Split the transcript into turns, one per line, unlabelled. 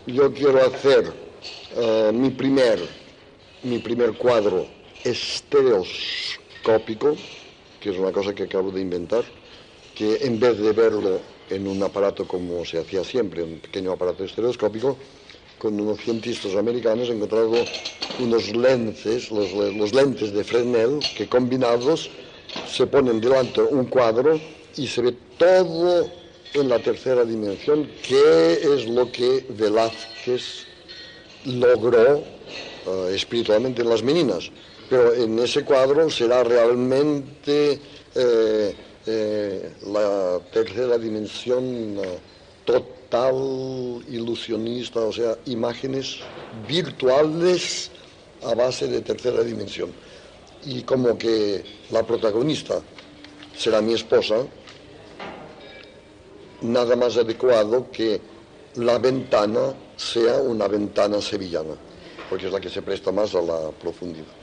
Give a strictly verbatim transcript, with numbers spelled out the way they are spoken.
yo quiero hacer uh, mi, primer, mi primer cuadro estereoscópico, que es una cosa que acabo de inventar, que en vez de verlo en un aparato como se hacía siempre, un pequeño aparato estereoscópico, con unos científicos americanos he encontrado unos lentes, los, los lentes de Fresnel, que combinados se ponen delante un cuadro y se ve todo en la tercera dimensión, que es lo que Velázquez logró uh, espiritualmente en las Meninas. Pero en ese cuadro será realmente eh, eh, la tercera dimensión uh, total, ilusionista, o sea, imágenes virtuales a base de tercera dimensión. Y como que la protagonista será mi esposa, nada más adecuado que la ventana sea una ventana sevillana, porque es la que se presta más a la profundidad.